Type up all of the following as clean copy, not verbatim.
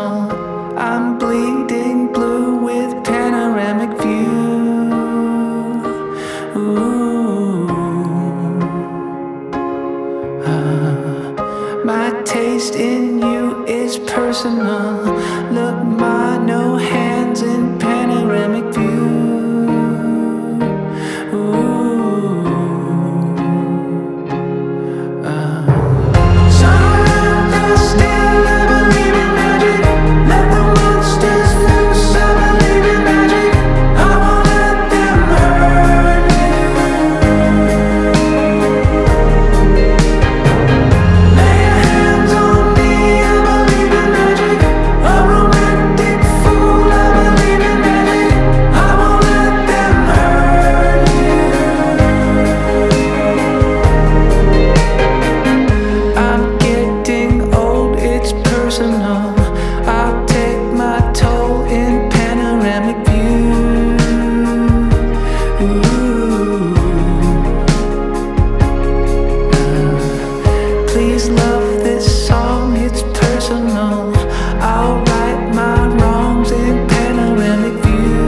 personal. I'm bleeding blue with panoramic view. Ooh. My taste in you is personal. Look, my no hands in panoramic view. Ooh. I'll take my toll in panoramic view. Ooh. Please love this song, it's personal. I'll right my wrongs in panoramic view.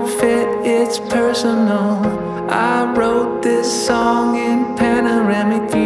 It's personal. I wrote this song in panoramic view.